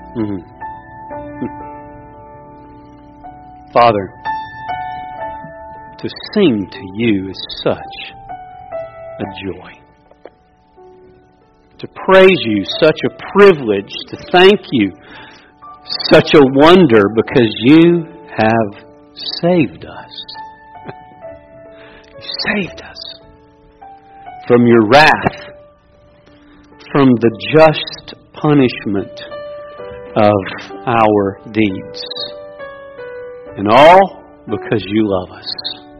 Mhm. Father, to sing to you is such a joy. To praise you, such a privilege. To thank you, such a wonder, because you have saved us. You saved us from your wrath, from the just punishment of our deeds. And all because you love us.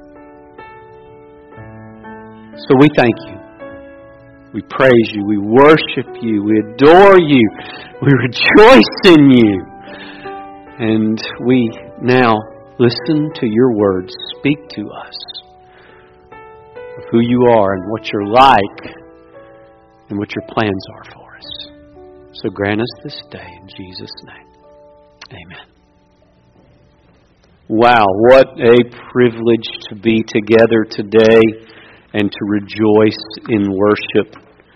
So we thank you. We praise you. We worship you. We adore you. We rejoice in you. And we now listen to your words. Speak to us of who you are and what you're like and what your plans are for us. So grant us this day in Jesus' name. Amen. Wow, what a privilege to be together today and to rejoice in worship.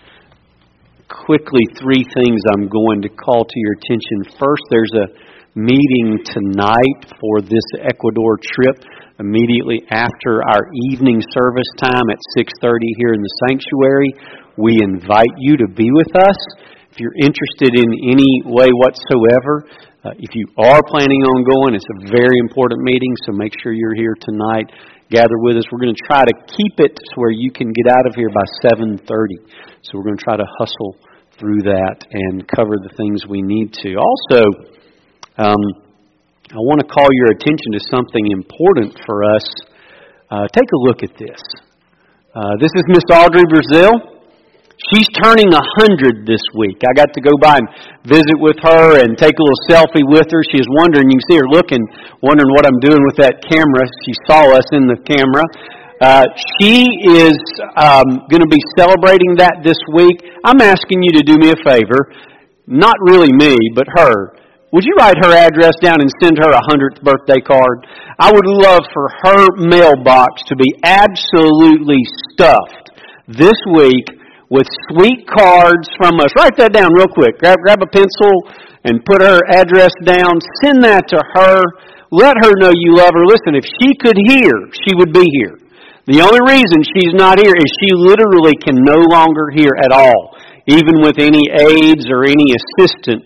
Quickly, 3 things I'm going to call to your attention. First, there's a meeting tonight for this Ecuador trip immediately after our evening service time at 6:30 here in the sanctuary. We invite you to be with us. If you're interested in any way whatsoever, if you are planning on going, it's a very important meeting, so make sure you're here tonight. Gather with us. We're going to try to keep it to where you can get out of here by 7:30. So we're going to try to hustle through that and cover the things we need to. Also, I want to call your attention to something important for us. Take a look at this. This is Miss Audrey Brazil. She's turning 100 this week. I got to go by and visit with her and take a little selfie with her. She was wondering, you can see her looking, wondering what I'm doing with that camera. She saw us in the camera. She is going to be celebrating that this week. I'm asking you to do me a favor. Not really me, but her. Would you write her address down and send her a 100th birthday card? I would love for her mailbox to be absolutely stuffed this week with sweet cards from us. Write that down real quick. Grab a pencil and put her address down. Send that to her. Let her know you love her. Listen, if she could hear, she would be here. The only reason she's not here is she literally can no longer hear at all, even with any aids or any assistance.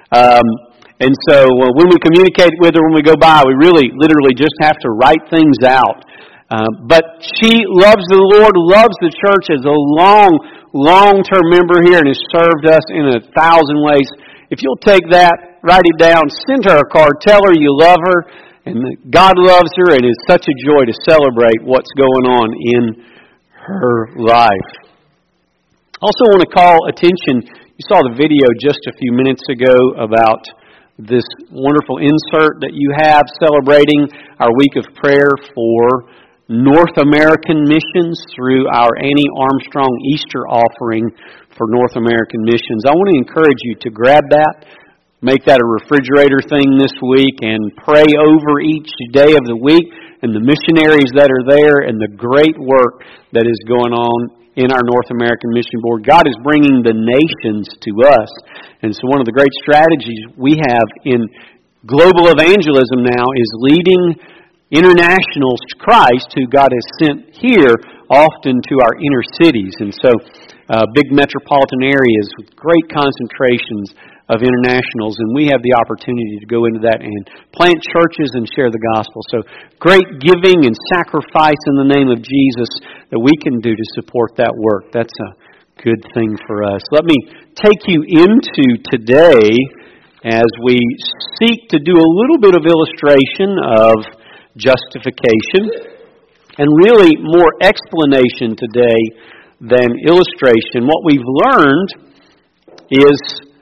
And so when we communicate with her, when we go by, we really literally just have to write things out. But she loves the Lord, loves the church, is a long-term member here and has served us in 1,000 ways. If you'll take that, write it down, send her a card, tell her you love her, and that God loves her, and it's such a joy to celebrate what's going on in her life. Also want to call attention, you saw the video just a few minutes ago about this wonderful insert that you have celebrating our week of prayer for North American missions through our Annie Armstrong Easter offering for North American missions. I want to encourage you to grab that, make that a refrigerator thing this week, and pray over each day of the week and the missionaries that are there and the great work that is going on in our North American Mission Board. God is bringing the nations to us. And so one of the great strategies we have in global evangelism now is leading internationals to Christ who God has sent here, often to our inner cities. And so big metropolitan areas with great concentrations of internationals, and we have the opportunity to go into that and plant churches and share the gospel. So great giving and sacrifice in the name of Jesus that we can do to support that work. That's a good thing for us. Let me take you into today as we seek to do a little bit of illustration of justification, and really more explanation today than illustration. What we've learned is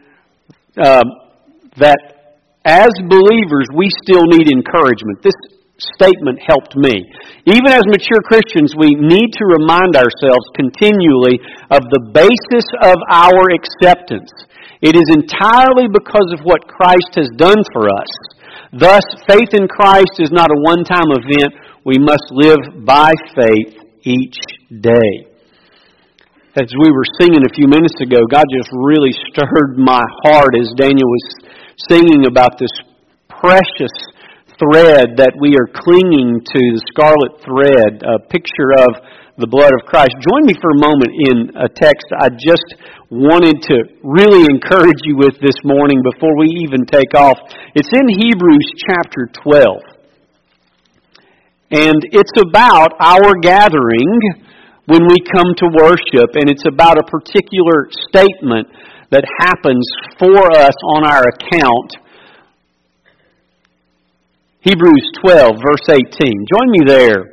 that as believers, we still need encouragement. This statement helped me. Even as mature Christians, we need to remind ourselves continually of the basis of our acceptance. It is entirely because of what Christ has done for us. Thus, faith in Christ is not a one-time event. We must live by faith each day. As we were singing a few minutes ago, God just really stirred my heart as Daniel was singing about this precious thread that we are clinging to, the scarlet thread, a picture of the blood of Christ. Join me for a moment in a text I just wanted to really encourage you with this morning before we even take off. It's in Hebrews chapter 12. And it's about our gathering when we come to worship, and it's about a particular statement that happens for us on our account. Hebrews 12, verse 18. Join me there.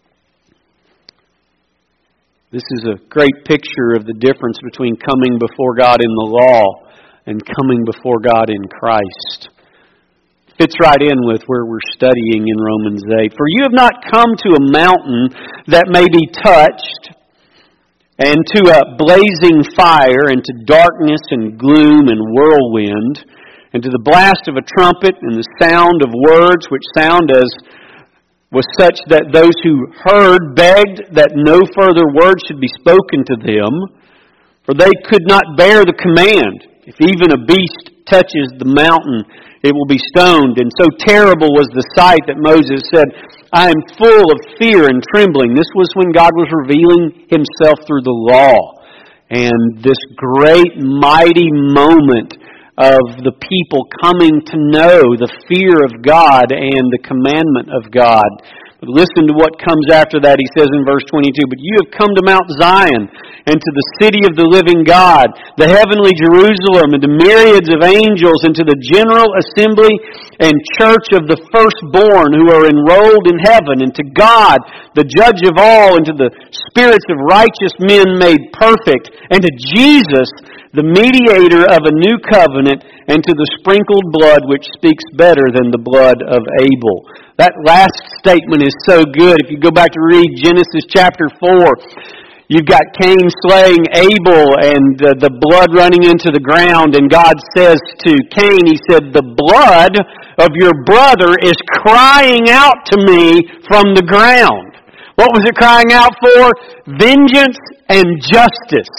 This is a great picture of the difference between coming before God in the law and coming before God in Christ. Fits right in with where we're studying in Romans 8. For you have not come to a mountain that may be touched, and to a blazing fire, and to darkness and gloom and whirlwind, and to the blast of a trumpet and the sound of words which sound as was such that those who heard begged that no further word should be spoken to them, for they could not bear the command. If even a beast touches the mountain, it will be stoned. And so terrible was the sight that Moses said, I am full of fear and trembling. This was when God was revealing Himself through the law. And this great, mighty moment of the people coming to know the fear of God and the commandment of God. But listen to what comes after that. He says in verse 22, But you have come to Mount Zion, and to the city of the living God, the heavenly Jerusalem, and to myriads of angels, and to the general assembly and church of the firstborn who are enrolled in heaven, and to God, the judge of all, and to the spirits of righteous men made perfect, and to Jesus, the mediator of a new covenant, and to the sprinkled blood which speaks better than the blood of Abel. That last statement is so good. If you go back to read Genesis chapter 4, you've got Cain slaying Abel and the blood running into the ground, and God says to Cain, He said, the blood of your brother is crying out to me from the ground. What was it crying out for? Vengeance and justice.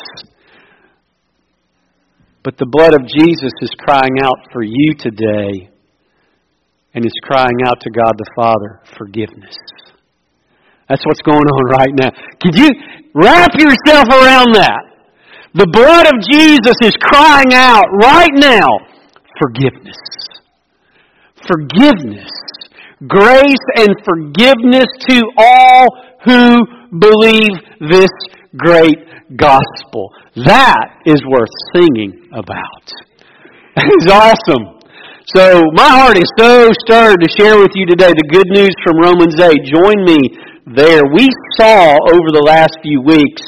But the blood of Jesus is crying out for you today, and it's crying out to God the Father, forgiveness. That's what's going on right now. Could you wrap yourself around that? The blood of Jesus is crying out right now, forgiveness. Forgiveness. Grace and forgiveness to all who believe this great gospel. That is worth singing about. That is awesome. So my heart is so stirred to share with you today the good news from Romans 8. Join me there. We saw over the last few weeks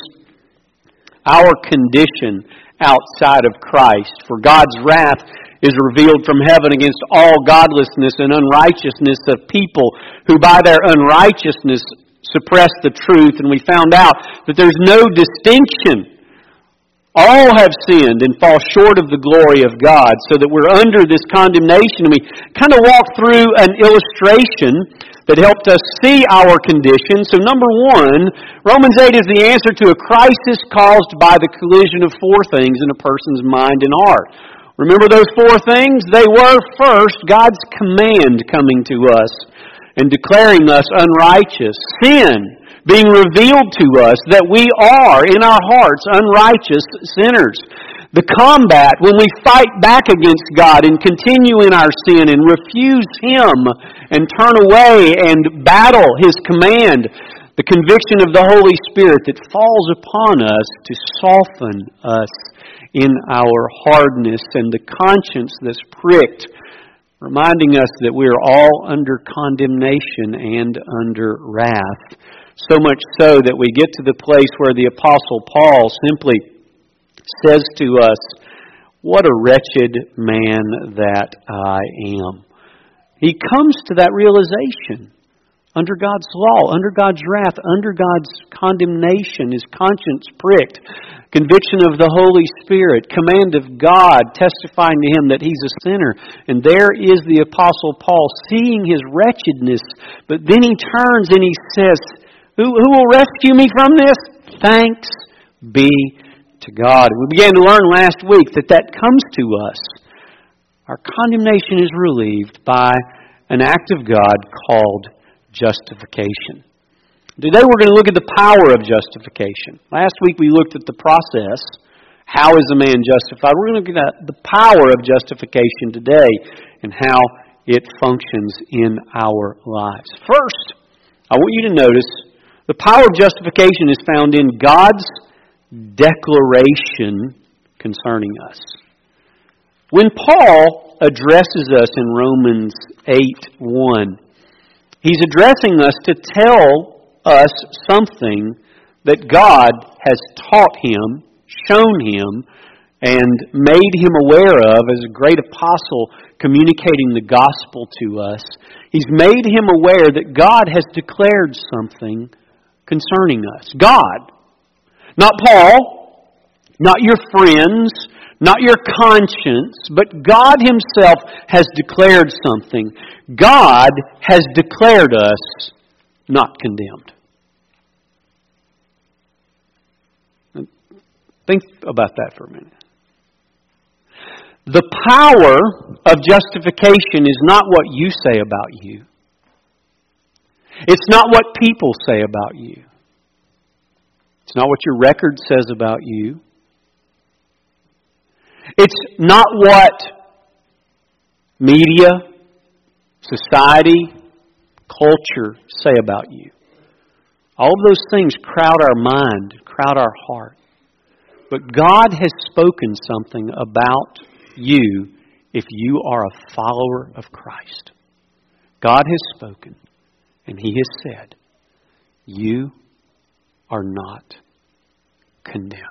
our condition outside of Christ. For God's wrath is revealed from heaven against all godlessness and unrighteousness of people who by their unrighteousness suppress the truth. And we found out that there's no distinction. All have sinned and fall short of the glory of God, so that we're under this condemnation. And we kind of walked through an illustration that helped us see our condition. So number one, Romans 8 is the answer to a crisis caused by the collision of four things in a person's mind and heart. Remember those four things? They were, first, God's command coming to us and declaring us unrighteous. Sin being revealed to us that we are, in our hearts, unrighteous sinners. The combat, when we fight back against God and continue in our sin and refuse Him and turn away and battle His command. The conviction of the Holy Spirit that falls upon us to soften us in our hardness, and the conscience that's pricked, reminding us that we are all under condemnation and under wrath. So much so that we get to the place where the Apostle Paul simply says to us, what a wretched man that I am. He comes to that realization under God's law, under God's wrath, under God's condemnation, his conscience pricked, conviction of the Holy Spirit, command of God testifying to him that he's a sinner. And there is the Apostle Paul seeing his wretchedness, but then he turns and he says, Who will rescue me from this? Thanks be to God. We began to learn last week that comes to us. our condemnation is relieved by an act of God called justification. Today we're going to look at the power of justification. Last week we looked at the process. How is a man justified? We're going to look at the power of justification today and how it functions in our lives. First, I want you to notice the power of justification is found in God's declaration concerning us. When Paul addresses us in Romans 8:1, he's addressing us to tell us something that God has taught him, shown him, and made him aware of as a great apostle communicating the gospel to us. He's made him aware that God has declared something concerning us. God. Not Paul, not your friends, not your conscience, but God Himself has declared something. God has declared us not condemned. Think about that for a minute. The power of justification is not what you say about you. It's not what people say about you. It's not what your record says about you. It's not what media, society, culture say about you. All of those things crowd our mind, crowd our heart. But God has spoken something about you if you are a follower of Christ. God has spoken, and He has said, you are not condemned.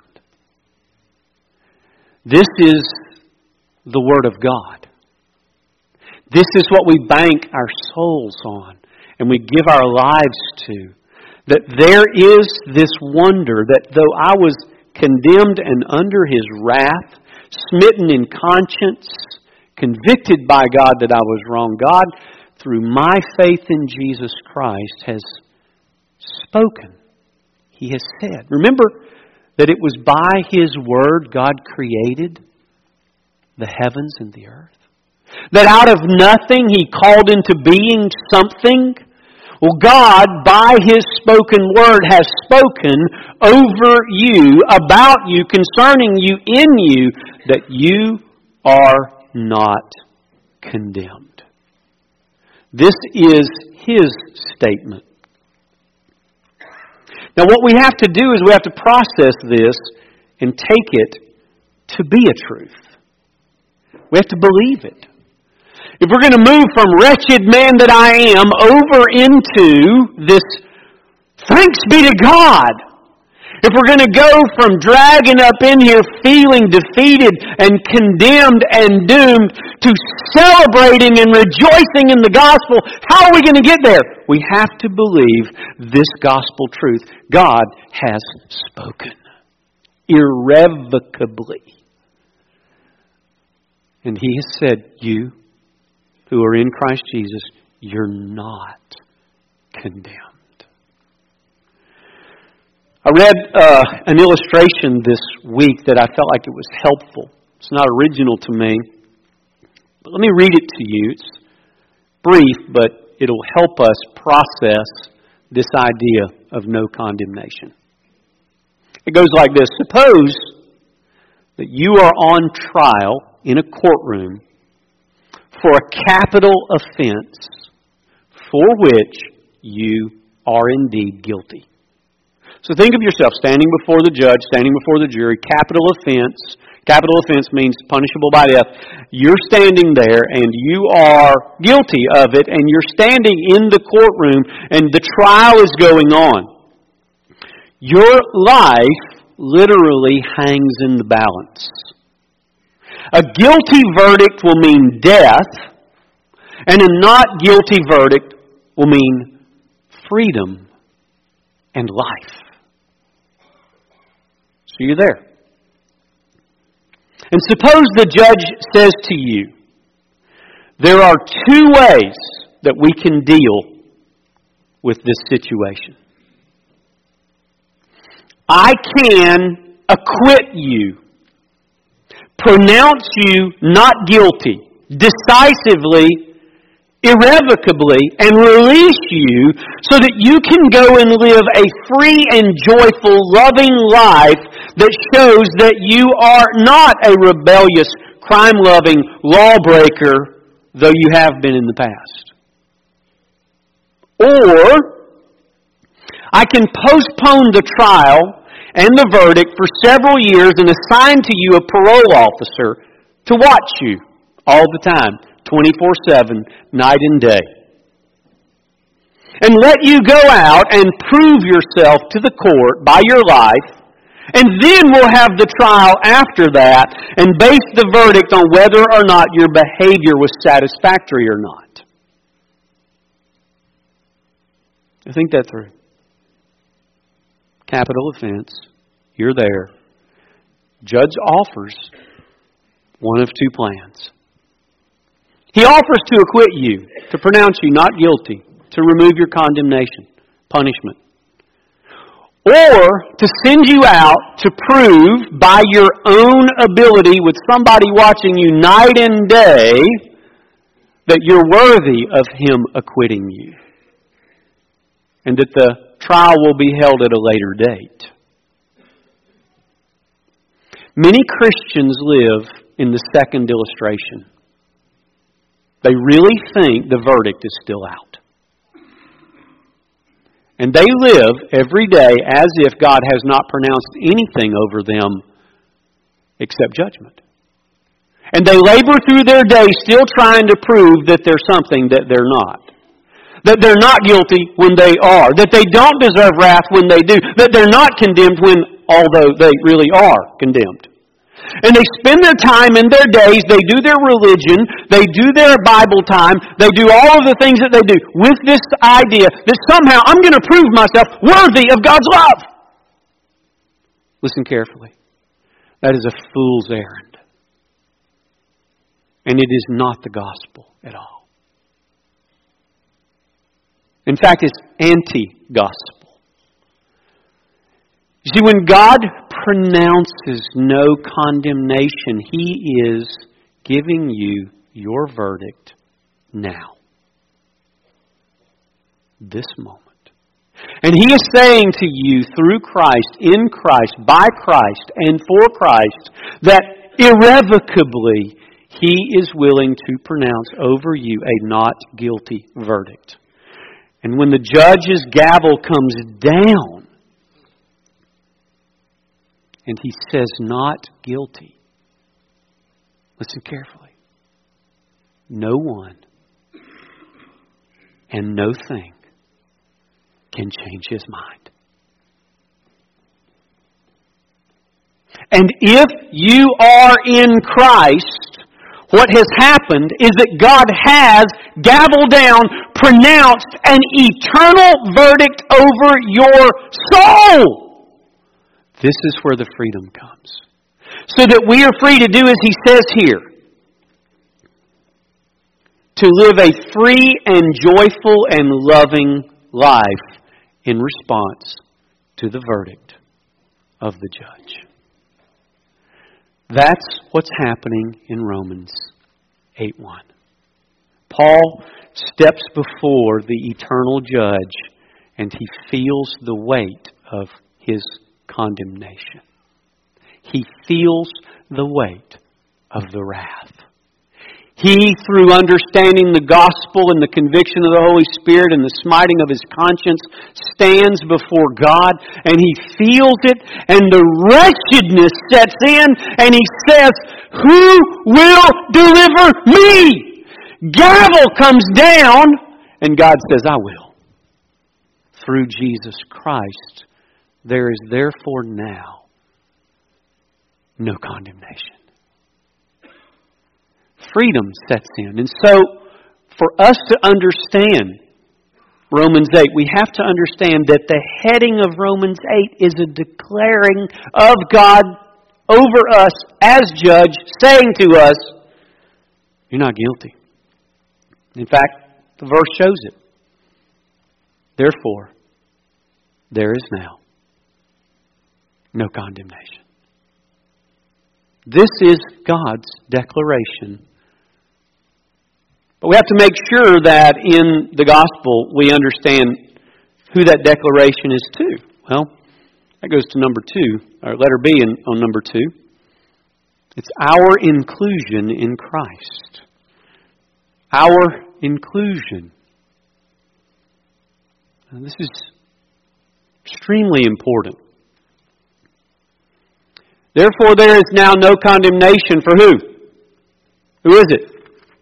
This is the Word of God. This is what we bank our souls on and we give our lives to. That there is this wonder that though I was condemned and under His wrath, smitten in conscience, convicted by God that I was wrong, God, through my faith in Jesus Christ, has spoken. He has said. Remember that it was by His Word God created the heavens and the earth. That out of nothing He called into being something. Well, God, by His spoken Word, has spoken over you, about you, concerning you, in you, that you are not condemned. This is His statement. Now, what we have to do is we have to process this and take it to be a truth. We have to believe it. If we're going to move from wretched man that I am over into this thanks be to God, if we're going to go from dragging up in here feeling defeated and condemned and doomed to celebrating and rejoicing in the gospel, how are we going to get there? We have to believe this gospel truth. God has spoken irrevocably. And He has said, you who are in Christ Jesus, you're not condemned. I read an illustration this week that I felt like it was helpful. It's not original to me. But let me read it to you. It's brief, but it'll help us process this idea of no condemnation. It goes like this. Suppose that you are on trial in a courtroom for a capital offense for which you are indeed guilty. So think of yourself standing before the judge, standing before the jury, capital offense. Capital offense means punishable by death. You're standing there and you are guilty of it, and you're standing in the courtroom and the trial is going on. Your life literally hangs in the balance. A guilty verdict will mean death, and a not guilty verdict will mean freedom and life. So you're there. And suppose the judge says to you, there are two ways that we can deal with this situation. I can acquit you, pronounce you not guilty. decisively, irrevocably, and release you so that you can go and live a free and joyful, loving life that shows that you are not a rebellious, crime-loving lawbreaker, though you have been in the past. Or, I can postpone the trial and the verdict for several years and assign to you a parole officer to watch you all the time, 24/7, night and day. And let you go out and prove yourself to the court by your life, and then we'll have the trial after that and base the verdict on whether or not your behavior was satisfactory or not. I think that through. Capital offense. You're there. Judge offers one of two plans. He offers to acquit you, to pronounce you not guilty, to remove your condemnation, punishment. Or to send you out to prove by your own ability with somebody watching you night and day that you're worthy of Him acquitting you. And that the trial will be held at a later date. Many Christians live in the second illustration. They really think the verdict is still out. And they live every day as if God has not pronounced anything over them except judgment. And they labor through their day still trying to prove that they're something that they're not. That they're not guilty when they are. That they don't deserve wrath when they do. That they're not condemned although they really are condemned. And they spend their time in their days, they do their religion, they do their Bible time, they do all of the things that they do with this idea that somehow I'm going to prove myself worthy of God's love. Listen carefully. That is a fool's errand. And it is not the gospel at all. In fact, it's anti-gospel. You see, when God pronounces no condemnation, He is giving you your verdict now. This moment. And He is saying to you through Christ, in Christ, by Christ, and for Christ, that irrevocably He is willing to pronounce over you a not guilty verdict. And when the judge's gavel comes down, and he says not guilty, listen carefully. No one and no thing can change his mind. And if you are in Christ, what has happened is that God has, gavel down, pronounced an eternal verdict over your soul. This is where the freedom comes. So that we are free to do as He says here. To live a free and joyful and loving life in response to the verdict of the judge. That's what's happening in Romans 8:1. Paul steps before the eternal judge and he feels the weight of his condemnation. He feels the weight of the wrath. He, through understanding the gospel and the conviction of the Holy Spirit and the smiting of his conscience, stands before God and he feels it and the wretchedness sets in and he says, "Who will deliver me?" Gavel comes down and God says, "I will." Through Jesus Christ, there is therefore now no condemnation. Freedom sets in. And so, for us to understand Romans 8, we have to understand that the heading of Romans 8 is a declaring of God over us as judge, saying to us, you're not guilty. In fact, the verse shows it. Therefore, there is now no condemnation. This is God's declaration But we have to make sure that in the gospel we understand who that declaration is to. Well, that goes to number 2, or letter B on number 2. It's our inclusion in Christ. Our inclusion. And this is extremely important. Therefore, there is now no condemnation for who? Who is it?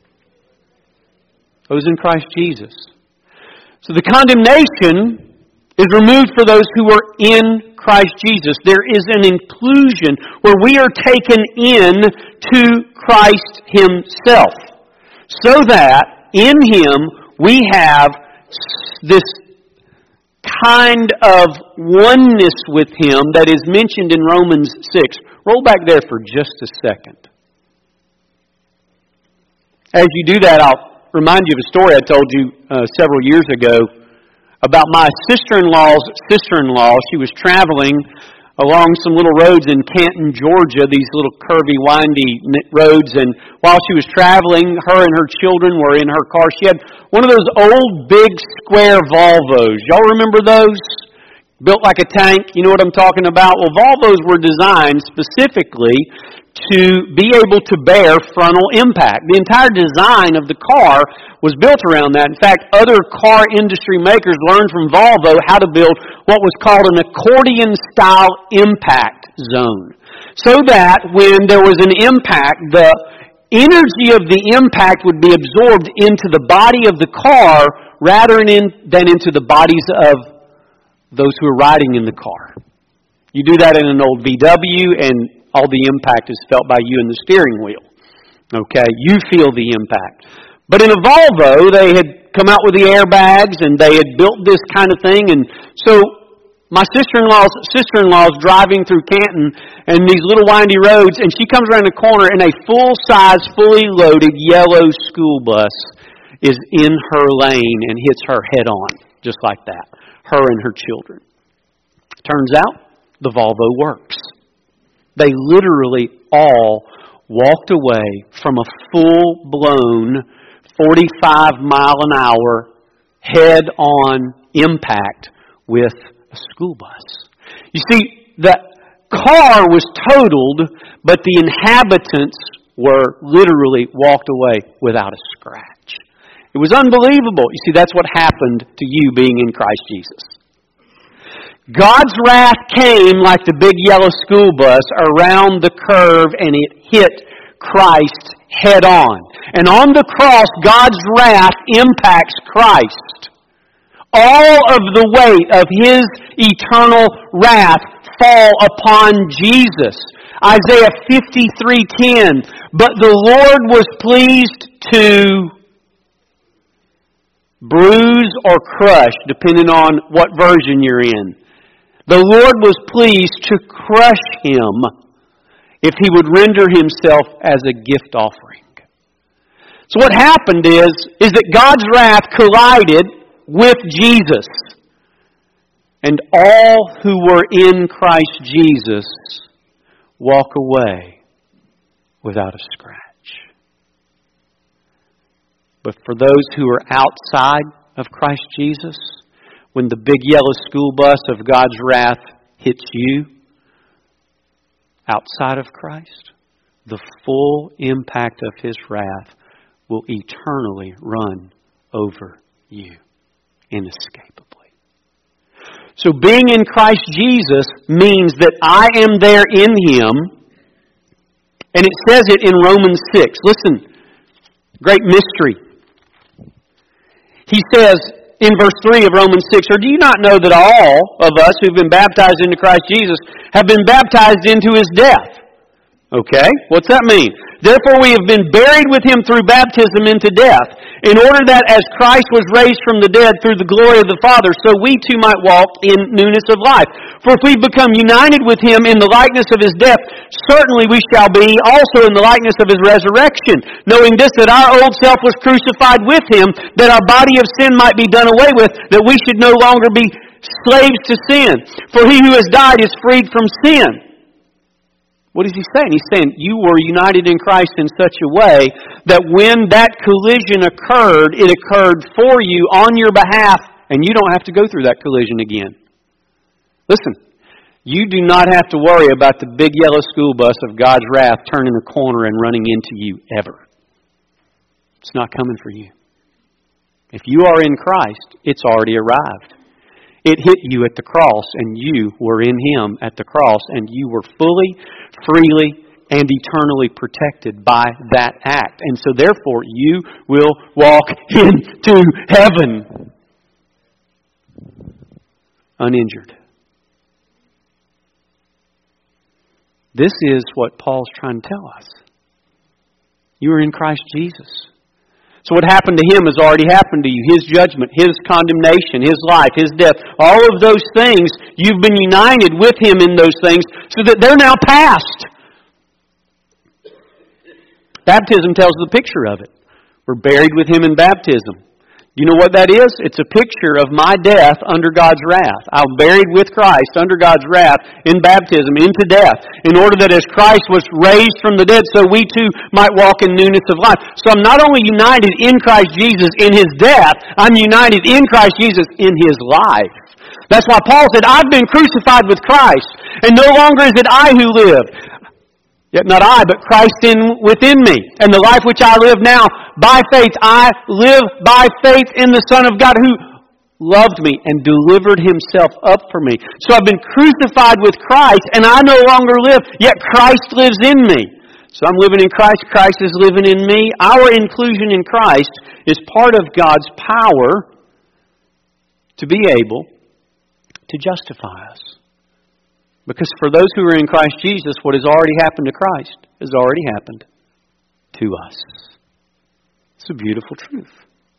Those in Christ Jesus. So the condemnation is removed for those who are in Christ Jesus. There is an inclusion where we are taken in to Christ Himself. So that in Him we have this kind of oneness with Him that is mentioned in Romans 6. Roll back there for just a second. As you do that, I'll remind you of a story I told you several years ago about my sister-in-law's sister-in-law. She was traveling along some little roads in Canton, Georgia, these little curvy, windy roads. And while she was traveling, her and her children were in her car. She had one of those old, big, square Volvos. Y'all remember those? Built like a tank. You know what I'm talking about? Well, Volvos were designed specifically to be able to bear frontal impact. The entire design of the car was built around that. In fact, other car industry makers learned from Volvo how to build what was called an accordion-style impact zone. So that when there was an impact, the energy of the impact would be absorbed into the body of the car rather than into the bodies of those who are riding in the car. You do that in an old VW and all the impact is felt by you in the steering wheel. Okay? You feel the impact. But in a Volvo, they had come out with the airbags and they had built this kind of thing. And so my sister-in-law's driving through Canton and these little windy roads, and she comes around the corner and a full-size, fully loaded yellow school bus is in her lane and hits her head on, just like that. Her and her children. Turns out, the Volvo works. They literally all walked away from a full-blown 45-mile-an-hour head-on impact with a school bus. You see, the car was totaled, but the inhabitants were literally walked away without a scratch. It was unbelievable. You see, that's what happened to you being in Christ Jesus. God's wrath came like the big yellow school bus around the curve and it hit Christ head on. And on the cross, God's wrath impacts Christ. All of the weight of His eternal wrath fall upon Jesus. Isaiah 53:10. But the Lord was pleased to bruise or crush, depending on what version you're in. The Lord was pleased to crush him if he would render himself as a gift offering. So what happened is that God's wrath collided with Jesus. And all who were in Christ Jesus walk away without a scratch. But for those who are outside of Christ Jesus, when the big yellow school bus of God's wrath hits you, outside of Christ, the full impact of His wrath will eternally run over you inescapably. So being in Christ Jesus means that I am there in Him, and it says it in Romans 6. Listen, great mystery. He says in verse 3 of Romans 6, or do you not know that all of us who've been baptized into Christ Jesus have been baptized into His death? Okay, what's that mean? Therefore we have been buried with Him through baptism into death, in order that as Christ was raised from the dead through the glory of the Father, so we too might walk in newness of life. For if we've become united with Him in the likeness of His death, certainly we shall be also in the likeness of His resurrection, knowing this, that our old self was crucified with Him, that our body of sin might be done away with, that we should no longer be slaves to sin. For he who has died is freed from sin. What is he saying? He's saying you were united in Christ in such a way that when that collision occurred, it occurred for you on your behalf, and you don't have to go through that collision again. Listen, you do not have to worry about the big yellow school bus of God's wrath turning a corner and running into you ever. It's not coming for you. If you are in Christ, it's already arrived. It hit you at the cross, and you were in Him at the cross, and you were fully, freely, and eternally protected by that act. And so therefore, you will walk into heaven uninjured. This is what Paul's trying to tell us. You are in Christ Jesus. So what happened to Him has already happened to you. His judgment, His condemnation, His life, His death, all of those things, you've been united with Him in those things so that they're now past. Baptism tells the picture of it. We're buried with Him in baptism. You know what that is? It's a picture of my death under God's wrath. I'm buried with Christ under God's wrath in baptism into death, in order that as Christ was raised from the dead, so we too might walk in newness of life. So I'm not only united in Christ Jesus in His death, I'm united in Christ Jesus in His life. That's why Paul said, I've been crucified with Christ, and no longer is it I who live. Yet not I, but Christ within me. And the life which I live now, by faith, I live by faith in the Son of God who loved me and delivered Himself up for me. So I've been crucified with Christ, and I no longer live, yet Christ lives in me. So I'm living in Christ, Christ is living in me. Our inclusion in Christ is part of God's power to be able to justify us. Because for those who are in Christ Jesus, what has already happened to Christ has already happened to us. It's a beautiful truth.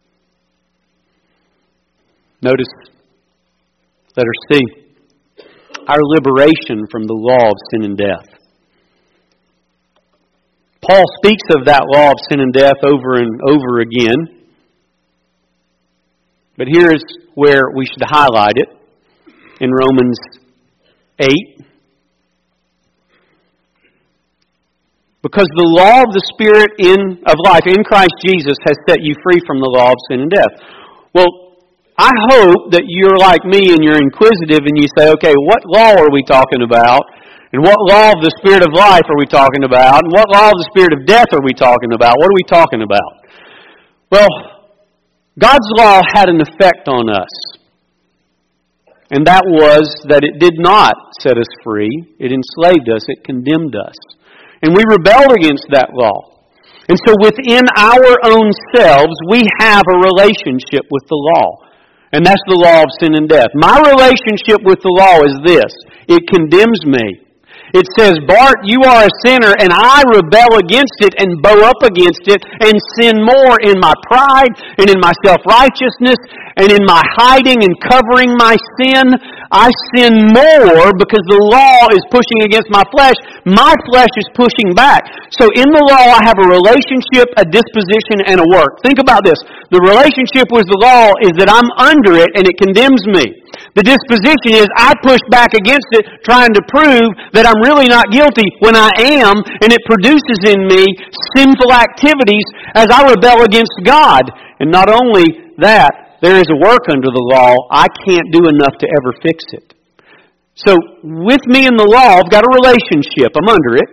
Notice, letter C, our liberation from the law of sin and death. Paul speaks of that law of sin and death over and over again. But here is where we should highlight it in Romans 8. Because the law of the Spirit of life in Christ Jesus has set you free from the law of sin and death. Well, I hope that you're like me and you're inquisitive and you say, okay, what law are we talking about? And what law of the Spirit of life are we talking about? And what law of the Spirit of death are we talking about? What are we talking about? Well, God's law had an effect on us. And that was that it did not set us free. It enslaved us. It condemned us. And we rebelled against that law. And so within our own selves, we have a relationship with the law. And that's the law of sin and death. My relationship with the law is this. It condemns me. It says, Bart, you are a sinner, and I rebel against it and bow up against it and sin more in my pride and in my self-righteousness and in my hiding and covering my sin. I sin more because the law is pushing against my flesh. My flesh is pushing back. So in the law, I have a relationship, a disposition, and a work. Think about this. The relationship with the law is that I'm under it and it condemns me. The disposition is I push back against it, trying to prove that I'm really not guilty when I am, and it produces in me sinful activities as I rebel against God. And not only that, there is a work under the law. I can't do enough to ever fix it. So, with me in the law, I've got a relationship. I'm under it.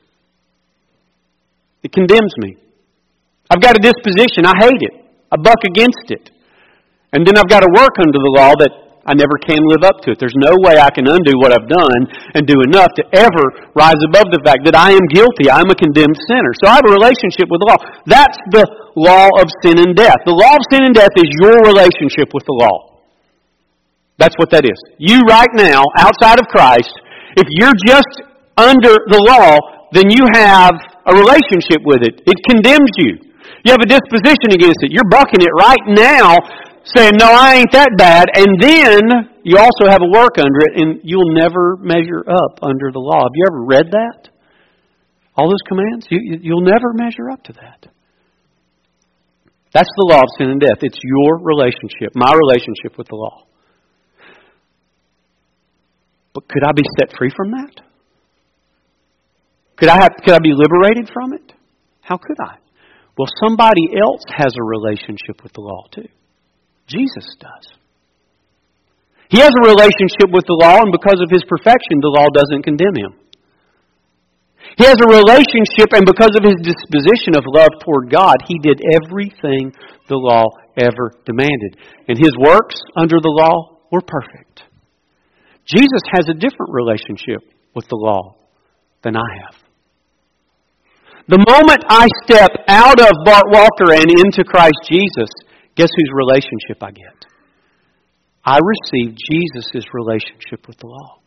It condemns me. I've got a disposition. I hate it. I buck against it. And then I've got to work under the law that I never can live up to it. There's no way I can undo what I've done and do enough to ever rise above the fact that I am guilty. I'm a condemned sinner. So I have a relationship with the law. That's the law of sin and death. The law of sin and death is your relationship with the law. That's what that is. You right now, outside of Christ, if you're just under the law, then you have a relationship with it. It condemns you. You have a disposition against it. You're bucking it right now, saying, no, I ain't that bad. And then you also have a work under it, and you'll never measure up under the law. Have you ever read that? All those commands? You'll never measure up to that. That's the law of sin and death. It's your relationship, my relationship with the law. But could I be set free from that? Could I be liberated from it? How could I? Well, somebody else has a relationship with the law too. Jesus does. He has a relationship with the law, and because of His perfection, the law doesn't condemn Him. He has a relationship, and because of His disposition of love toward God, He did everything the law ever demanded. And His works under the law were perfect. Jesus has a different relationship with the law than I have. The moment I step out of Bart Walker and into Christ Jesus, guess whose relationship I get? I receive Jesus' relationship with the law.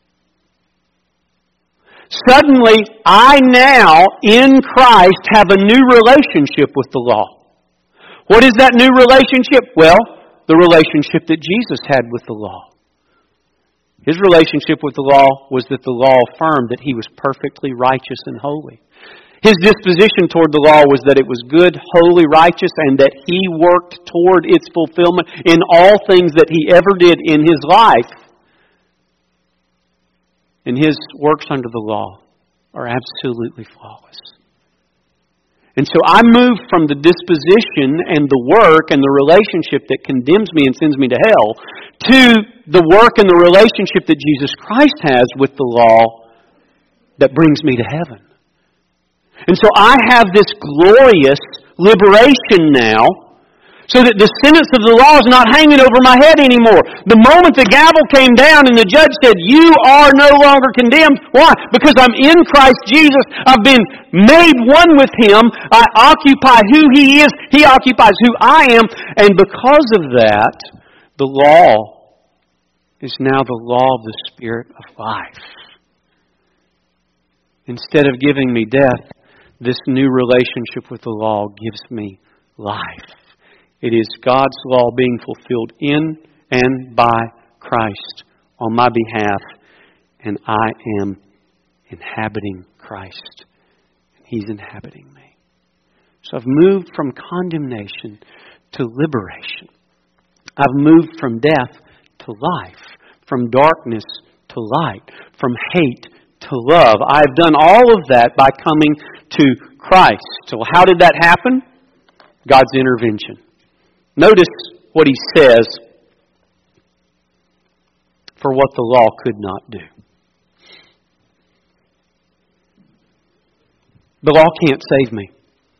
Suddenly, I now, in Christ, have a new relationship with the law. What is that new relationship? Well, the relationship that Jesus had with the law. His relationship with the law was that the law affirmed that He was perfectly righteous and holy. His disposition toward the law was that it was good, holy, righteous, and that He worked toward its fulfillment in all things that He ever did in His life. And His works under the law are absolutely flawless. And so I move from the disposition and the work and the relationship that condemns me and sends me to hell to the work and the relationship that Jesus Christ has with the law that brings me to heaven. And so I have this glorious liberation now, so that the sentence of the law is not hanging over my head anymore. The moment the gavel came down and the judge said, "You are no longer condemned." Why? Because I'm in Christ Jesus. I've been made one with Him. I occupy who He is. He occupies who I am. And because of that, the law is now the law of the Spirit of life. Instead of giving me death, this new relationship with the law gives me life. It is God's law being fulfilled in and by Christ on my behalf, and I am inhabiting Christ, and He's inhabiting me. So I've moved from condemnation to liberation. I've moved from death to life, from darkness to light, from hate to love. I've done all of that by coming to Christ. So how did that happen? God's intervention. Notice what He says for what the law could not do. The law can't save me.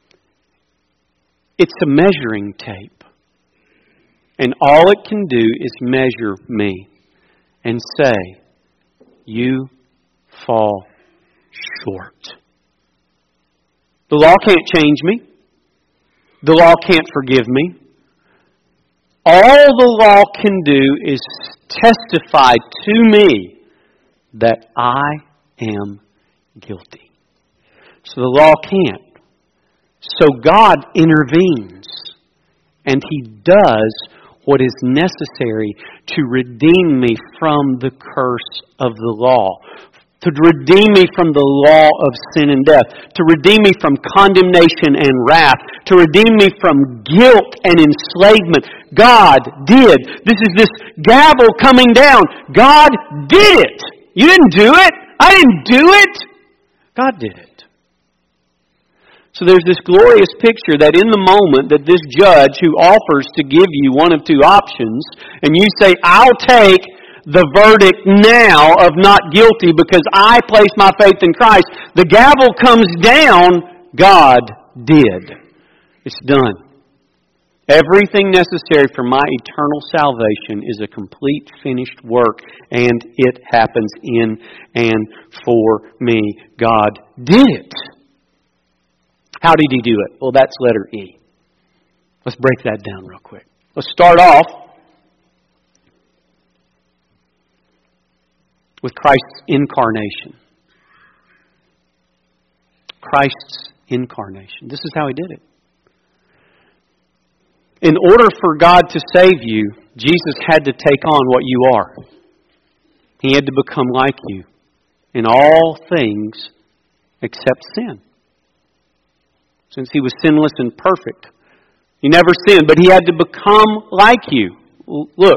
It's a measuring tape. And all it can do is measure me and say, "You fall short." The law can't change me. The law can't forgive me. All the law can do is testify to me that I am guilty. So the law can't. So God intervenes, and He does what is necessary to redeem me from the curse of the law, to redeem me from the law of sin and death, to redeem me from condemnation and wrath, to redeem me from guilt and enslavement. God did. This is this gavel coming down. God did it. You didn't do it. I didn't do it. God did it. So there's this glorious picture that in the moment that this judge who offers to give you one of two options, and you say, "I'll take the verdict now of not guilty because I place my faith in Christ," the gavel comes down. God did. It's done. Everything necessary for my eternal salvation is a complete, finished work, and it happens in and for me. God did it. How did He do it? Well, that's letter E. Let's break that down real quick. Let's start off with Christ's incarnation. Christ's incarnation. This is how He did it. In order for God to save you, Jesus had to take on what you are. He had to become like you in all things except sin. Since He was sinless and perfect. He never sinned, but He had to become like you. Look,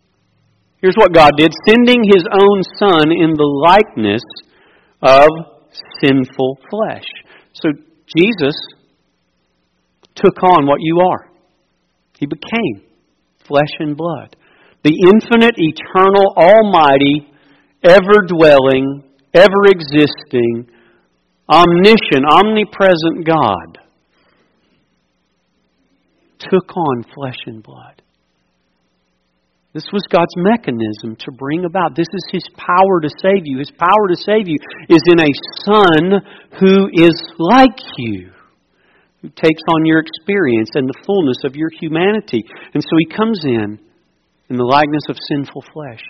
here's what God did. Sending His own Son in the likeness of sinful flesh. So Jesus took on what you are. He became flesh and blood. The infinite, eternal, almighty, ever-dwelling, ever-existing, omniscient, omnipresent God took on flesh and blood. This was God's mechanism to bring about. This is His power to save you. His power to save you is in a Son who is like you, who takes on your experience and the fullness of your humanity. And so He comes in the likeness of sinful flesh.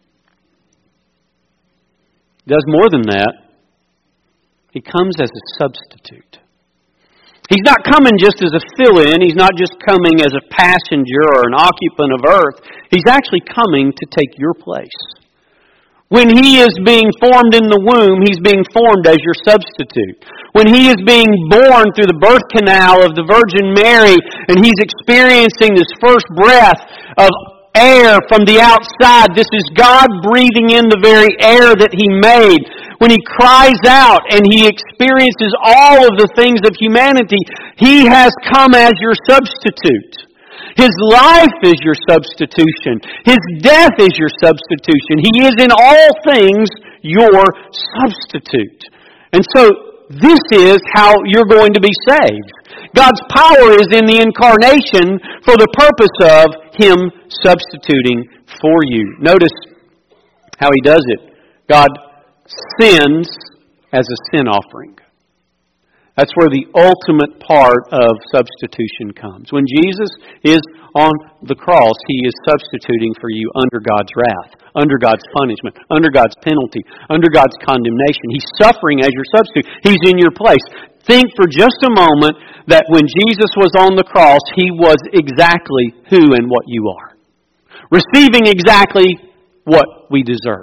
He does more than that. He comes as a substitute. He's not coming just as a fill-in. He's not just coming as a passenger or an occupant of earth. He's actually coming to take your place. When He is being formed in the womb, He's being formed as your substitute. When He is being born through the birth canal of the Virgin Mary and He's experiencing this first breath of air from the outside, this is God breathing in the very air that He made. When He cries out and He experiences all of the things of humanity, He has come as your substitute. His life is your substitution. His death is your substitution. He is in all things your substitute. And so this is how you're going to be saved. God's power is in the incarnation for the purpose of Him substituting for you. Notice how He does it. God sins as a sin offering. That's where the ultimate part of substitution comes. When Jesus is on the cross, He is substituting for you under God's wrath, under God's punishment, under God's penalty, under God's condemnation. He's suffering as your substitute. He's in your place. Think for just a moment that when Jesus was on the cross, He was exactly who and what you are. Receiving exactly what we deserve.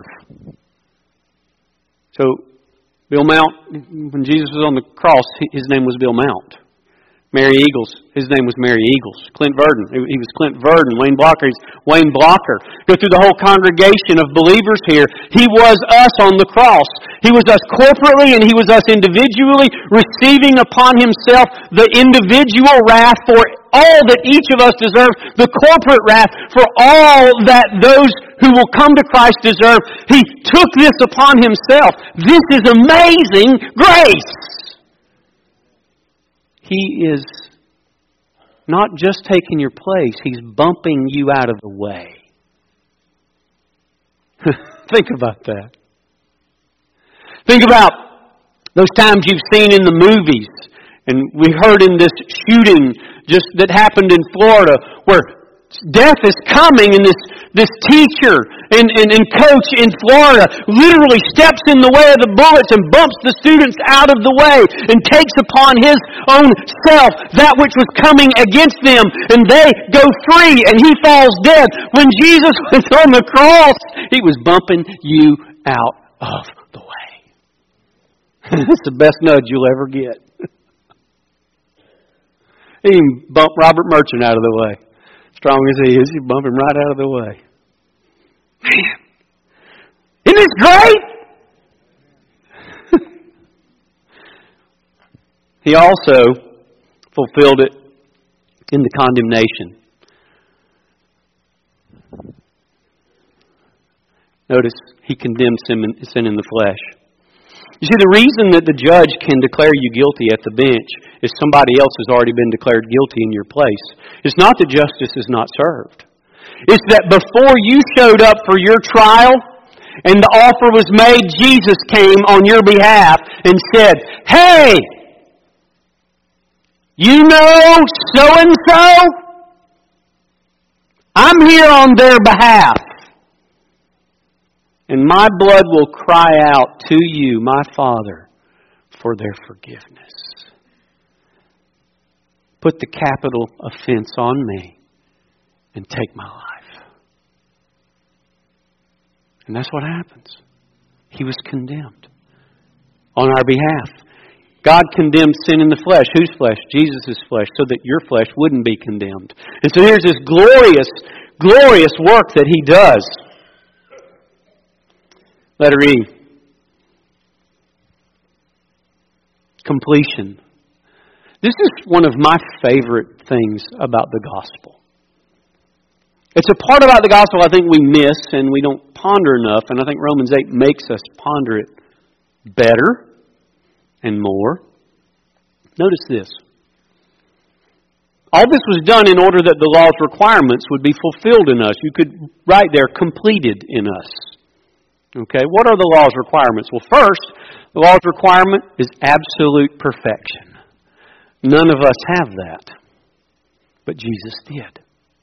So, Bill Mount, when Jesus was on the cross, His name was Bill Mount. Mary Eagles, his name was Mary Eagles. Clint Verdon, he was Clint Verdon. Wayne Blocker, he's Wayne Blocker. Go through the whole congregation of believers here. He was us on the cross. He was us corporately and He was us individually, receiving upon Himself the individual wrath for all that each of us deserve, the corporate wrath for all that those who will come to Christ deserve. He took this upon Himself. This is amazing grace. He is not just taking your place, He's bumping you out of the way. Think about that. Think about those times you've seen in the movies, and we heard in this shooting just that happened in Florida, where death is coming, and this teacher and coach in Florida literally steps in the way of the bullets and bumps the students out of the way and takes upon his own self that which was coming against them, and they go free and he falls dead. When Jesus was on the cross, He was bumping you out of the way. That's the best nudge you'll ever get. He can bump Robert Merchant out of the way. Strong as he is, you bump him right out of the way. Man, isn't this great? He also fulfilled it in the condemnation. Notice, He condemned sin in the flesh. You see, the reason that the judge can declare you guilty at the bench is somebody else has already been declared guilty in your place. It's not that justice is not served. It's that before you showed up for your trial and the offer was made, Jesus came on your behalf and said, "Hey, you know so-and-so? I'm here on their behalf. And my blood will cry out to you, my Father, for their forgiveness. Put the capital offense on me and take my life." And that's what happens. He was condemned on our behalf. God condemned sin in the flesh. Whose flesh? Jesus' flesh, so that your flesh wouldn't be condemned. And so here's this glorious, glorious work that He does. Letter E. Completion. This is one of my favorite things about the gospel. It's a part about the gospel I think we miss and we don't ponder enough, and I think Romans 8 makes us ponder it better and more. Notice this. All this was done in order that the law's requirements would be fulfilled in us. You could write there, completed in us. Okay, what are the law's requirements? Well, first, the law's requirement is absolute perfection. None of us have that, but Jesus did.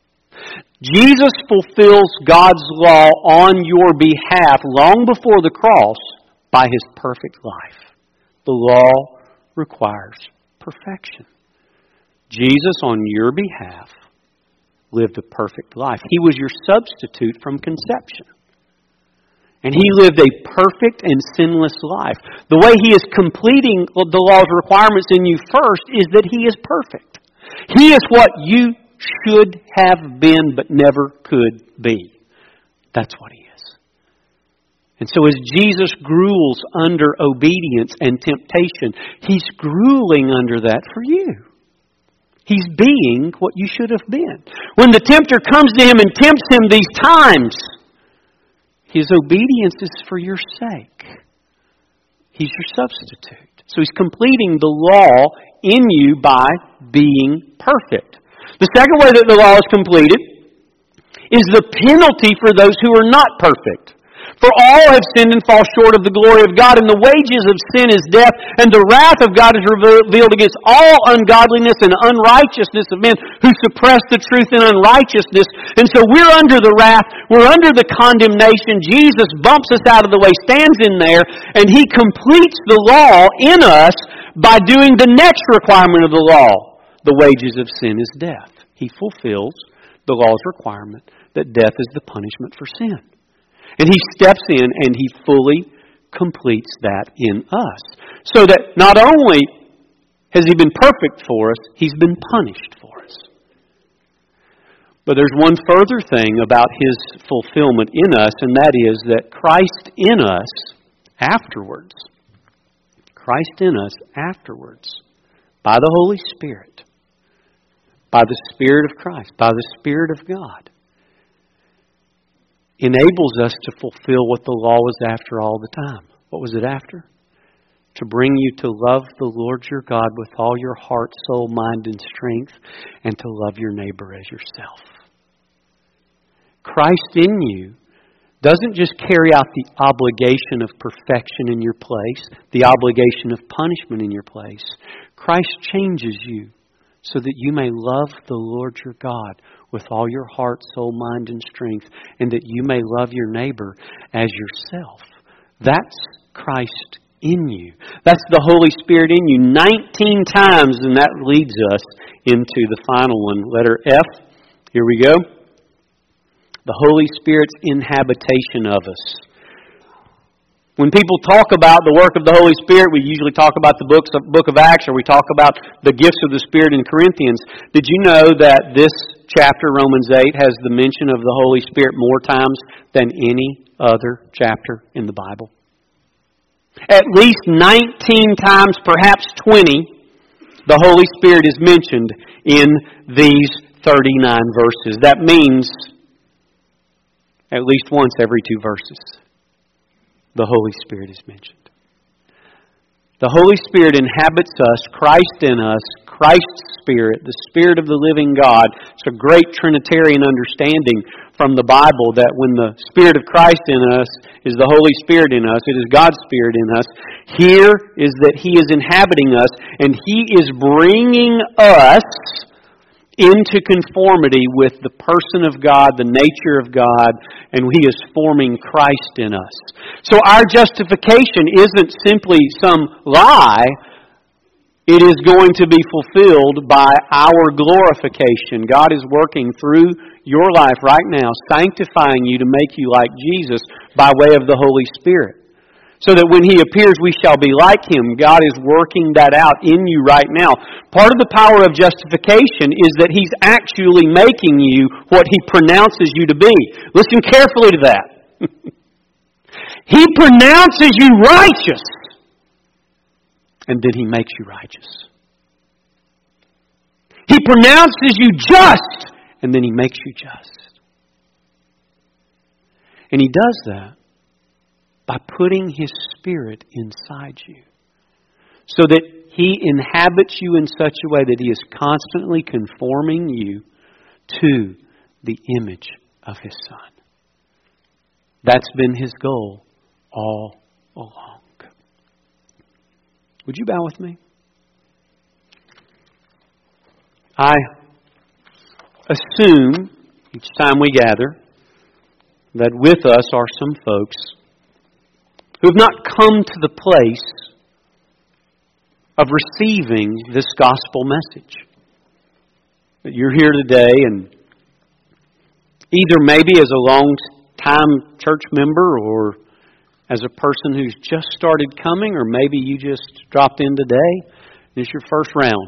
Jesus fulfills God's law on your behalf long before the cross by His perfect life. The law requires perfection. Jesus, on your behalf, lived a perfect life. He was your substitute from conception. And He lived a perfect and sinless life. The way He is completing the law's requirements in you first is that He is perfect. He is what you should have been but never could be. That's what He is. And so as Jesus gruels under obedience and temptation, He's grueling under that for you. He's being what you should have been. When the tempter comes to Him and tempts Him these times, His obedience is for your sake. He's your substitute. So He's completing the law in you by being perfect. The second way that the law is completed is the penalty for those who are not perfect. For all have sinned and fall short of the glory of God, and the wages of sin is death, and the wrath of God is revealed against all ungodliness and unrighteousness of men who suppress the truth in unrighteousness. And so we're under the wrath, we're under the condemnation. Jesus bumps us out of the way, stands in there, and He completes the law in us by doing the next requirement of the law. The wages of sin is death. He fulfills the law's requirement that death is the punishment for sin. And He steps in and He fully completes that in us. So that not only has He been perfect for us, He's been punished for us. But there's one further thing about His fulfillment in us, and that is that Christ in us afterwards, by the Holy Spirit, by the Spirit of Christ, by the Spirit of God, enables us to fulfill what the law was after all the time. What was it after? To bring you to love the Lord your God with all your heart, soul, mind, and strength, and to love your neighbor as yourself. Christ in you doesn't just carry out the obligation of perfection in your place, the obligation of punishment in your place. Christ changes you so that you may love the Lord your God with all your heart, soul, mind, and strength, and that you may love your neighbor as yourself. That's Christ in you. That's the Holy Spirit in you 19 times, and that leads us into the final one. Letter F. Here we go. The Holy Spirit's inhabitation of us. When people talk about the work of the Holy Spirit, we usually talk about the book of Acts, or we talk about the gifts of the Spirit in Corinthians. Did you know that this chapter, Romans 8, has the mention of the Holy Spirit more times than any other chapter in the Bible? At least 19 times, perhaps 20, the Holy Spirit is mentioned in these 39 verses. That means at least once every 2 verses, the Holy Spirit is mentioned. The Holy Spirit inhabits us, Christ in us, Christ's Spirit, the Spirit of the living God. It's a great Trinitarian understanding from the Bible that when the Spirit of Christ in us is the Holy Spirit in us, it is God's Spirit in us. Here is that He is inhabiting us, and He is bringing us into conformity with the person of God, the nature of God, and He is forming Christ in us. So our justification isn't simply some lie. It is going to be fulfilled by our glorification. God is working through your life right now, sanctifying you to make you like Jesus by way of the Holy Spirit. So that when He appears, we shall be like Him. God is working that out in you right now. Part of the power of justification is that He's actually making you what He pronounces you to be. Listen carefully to that. He pronounces you righteous. And then He makes you righteous. He pronounces you just, and then He makes you just. And He does that by putting His Spirit inside you, so that He inhabits you in such a way that He is constantly conforming you to the image of His Son. That's been His goal all along. Would you bow with me? I assume each time we gather that with us are some folks who have not come to the place of receiving this gospel message. That you're here today and either maybe as a long-time church member or as a person who's just started coming, or maybe you just dropped in today and it's your first round.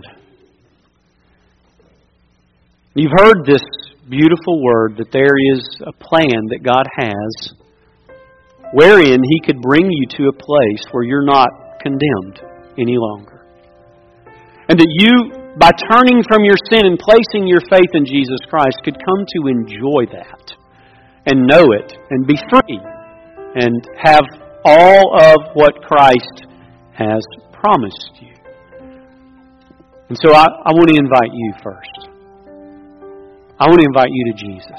You've heard this beautiful word that there is a plan that God has wherein He could bring you to a place where you're not condemned any longer. And that you, by turning from your sin and placing your faith in Jesus Christ, could come to enjoy that and know it and be free and have all of what Christ has promised you. And so I want to invite you first. I want to invite you to Jesus.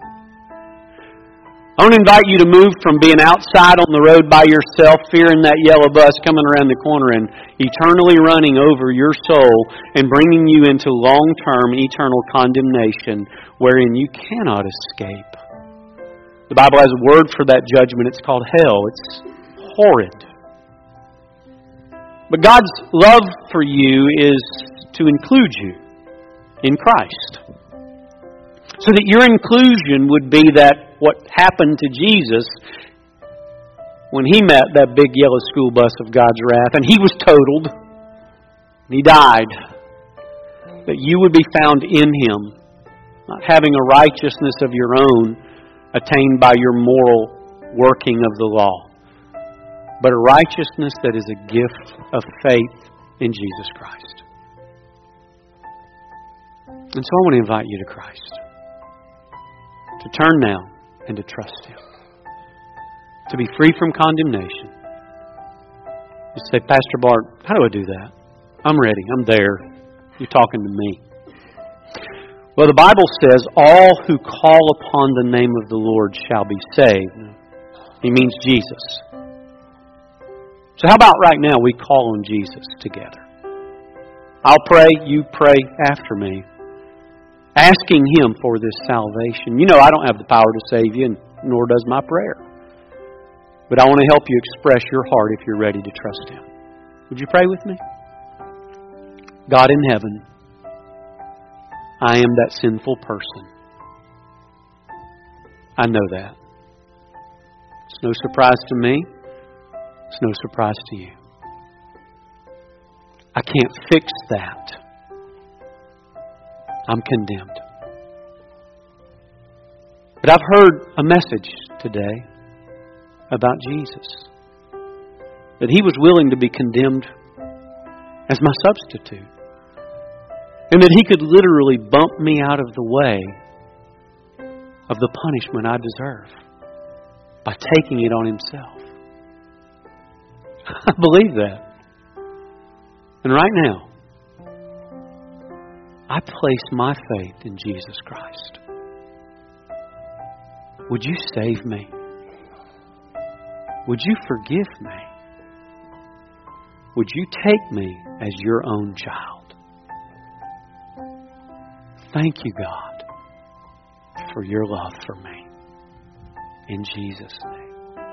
I want to invite you to move from being outside on the road by yourself, fearing that yellow bus coming around the corner and eternally running over your soul and bringing you into long-term eternal condemnation wherein you cannot escape. The Bible has a word for that judgment. It's called hell. It's horrid. But God's love for you is to include you in Christ. So that your inclusion would be that what happened to Jesus when He met that big yellow school bus of God's wrath, and He was totaled, and He died, that you would be found in Him, not having a righteousness of your own attained by your moral working of the law, but a righteousness that is a gift of faith in Jesus Christ. And so I want to invite you to Christ. To turn now and to trust Him. To be free from condemnation. You say, Pastor Bart, how do I do that? I'm ready. I'm there. You're talking to me. Well, the Bible says, all who call upon the name of the Lord shall be saved. He means Jesus. So how about right now we call on Jesus together? I'll pray, you pray after me. Asking Him for this salvation. You know I don't have the power to save you, nor does my prayer. But I want to help you express your heart if you're ready to trust Him. Would you pray with me? God in heaven, I am that sinful person. I know that. It's no surprise to me. It's no surprise to you. I can't fix that. I'm condemned. But I've heard a message today about Jesus. That He was willing to be condemned as my substitute. And that He could literally bump me out of the way of the punishment I deserve by taking it on Himself. I believe that. And right now, I place my faith in Jesus Christ. Would you save me? Would you forgive me? Would you take me as your own child? Thank you, God, for your love for me. In Jesus' name.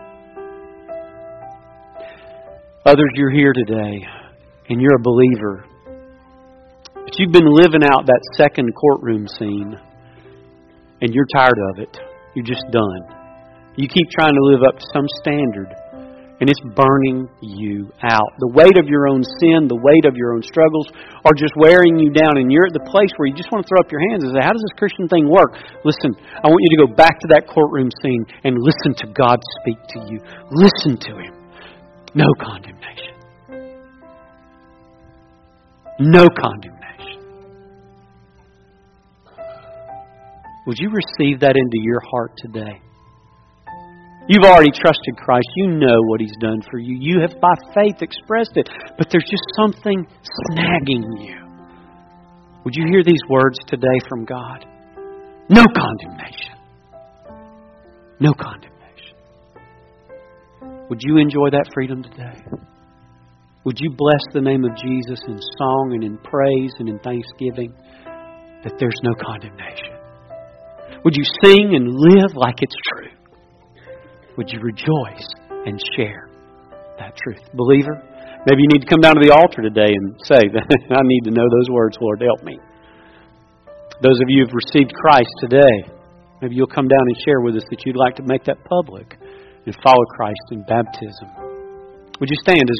Others, you're here today and you're a believer. But you've been living out that second courtroom scene and you're tired of it. You're just done. You keep trying to live up to some standard and it's burning you out. The weight of your own sin, the weight of your own struggles are just wearing you down, and you're at the place where you just want to throw up your hands and say, how does this Christian thing work? Listen, I want you to go back to that courtroom scene and listen to God speak to you. Listen to Him. No condemnation. No condemnation. Would you receive that into your heart today? You've already trusted Christ. You know what He's done for you. You have by faith expressed it. But there's just something snagging you. Would you hear these words today from God? No condemnation. No condemnation. Would you enjoy that freedom today? Would you bless the name of Jesus in song and in praise and in thanksgiving that there's no condemnation? Would you sing and live like it's true? Would you rejoice and share that truth? Believer, maybe you need to come down to the altar today and say, I need to know those words, Lord, help me. Those of you who have received Christ today, maybe you'll come down and share with us that you'd like to make that public and follow Christ in baptism. Would you stand as